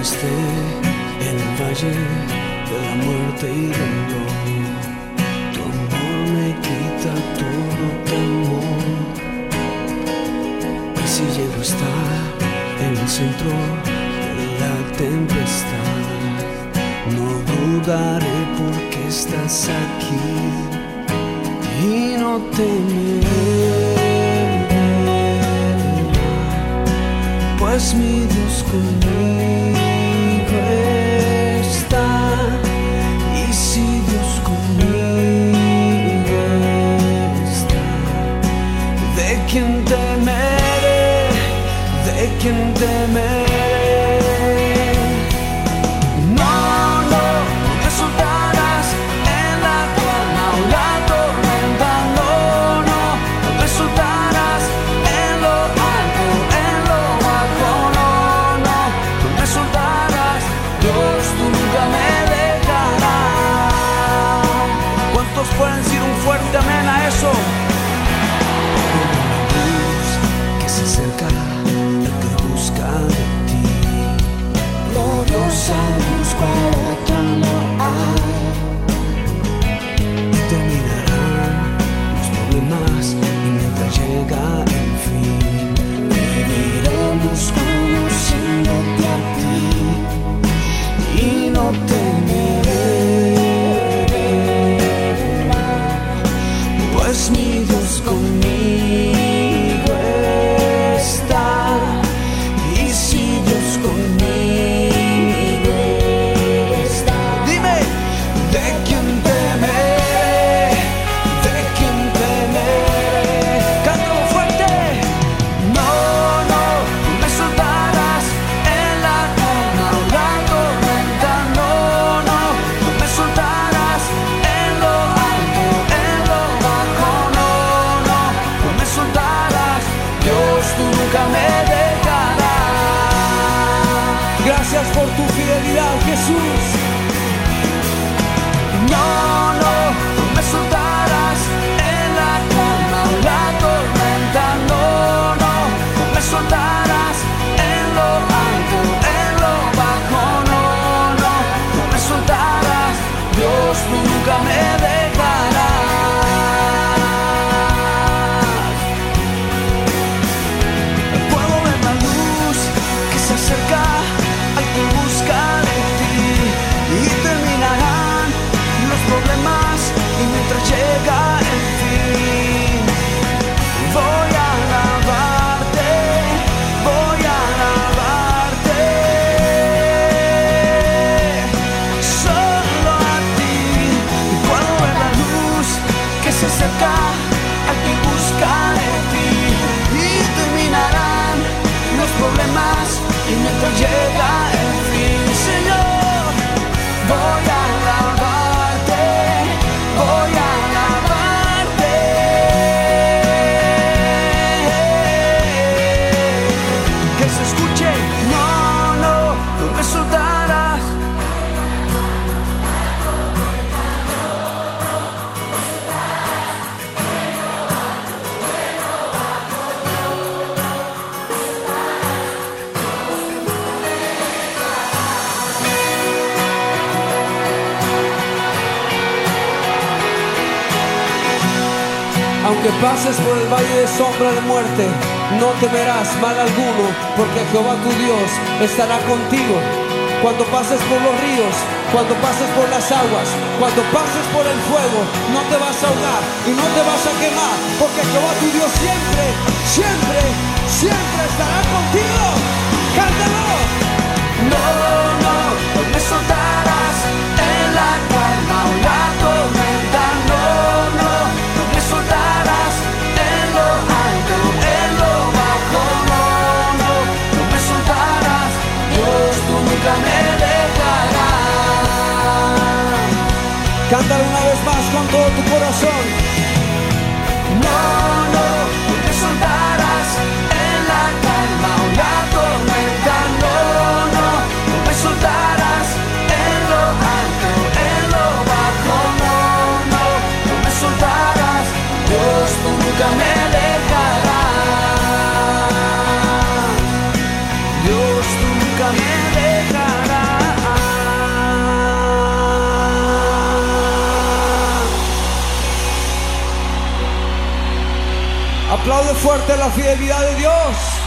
esté en el valle de la muerte y dolor, tu amor me quita todo temor. Y si llego a estar en el centro de la tempestad, no dudaré porque estás aquí y no temeré, pues mi Dios conmigo está. Y si Dios conmigo está, ¿de quién temeré? ¿De quién temeré? Pueden decir un fuerte amén a eso. La luz que se acerca, el que busca de ti. Todos sabemos cuál otro amor hay. Y terminarán los problemas y mientras llega el fin, viviremos conociéndote a ti y no temeré, pues mi Dios conmigo está. Y si Dios conmigo está, dime, ¿de quién temeré? ¿De quién temeré? Cántalo fuerte. No, no, no me soltarás en la calma o la tormenta. No, no, no me soltarás en lo alto, en lo bajo. No, no, no me soltarás. Dios, tú nunca me dejarás. Gracias por tu fidelidad, Jesús. No, no, no me soltarás en la calma o la tormenta. No, no, no me soltarás en lo alto, en lo bajo. No, no, no me soltarás. Dios, tú nunca me dejarás. Puedo ver la luz que se acerca al que busca de ti, y terminarán los problemas y mientras llega el fin, voy a alabarte, voy a alabarte, solo a ti. Puedo ver la luz que se acerca al que busca de ti, y terminarán los problemas y mientras llega el fin, Señor, voy a alabarte, voy a alabarte. Que se escuche. No, no, no me soltarás. Aunque pases por el valle de sombra de muerte, no temerás mal alguno, porque Jehová tu Dios estará contigo. Cuando pases por los ríos, cuando pases por las aguas, cuando pases por el fuego, no te vas a ahogar y no te vas a quemar, porque Jehová tu Dios siempre, siempre, siempre estará contigo. ¡Cántalo! No, no, no me soltarás en la calma o la tormenta. No, no, no me soltarás en lo alto, en lo bajo. No, no, no me soltarás. Dios, tú nunca me dejarás. Cántalo una vez más con todo tu corazón. No, no, no me soltarás en la calma o la tormenta. No, no, no me soltarás en lo alto, en lo bajo. No, no, no me soltarás. Dios, tú nunca me dejarás. Dios, tú nunca me dejarás. Aplaude fuerte la fidelidad de Dios.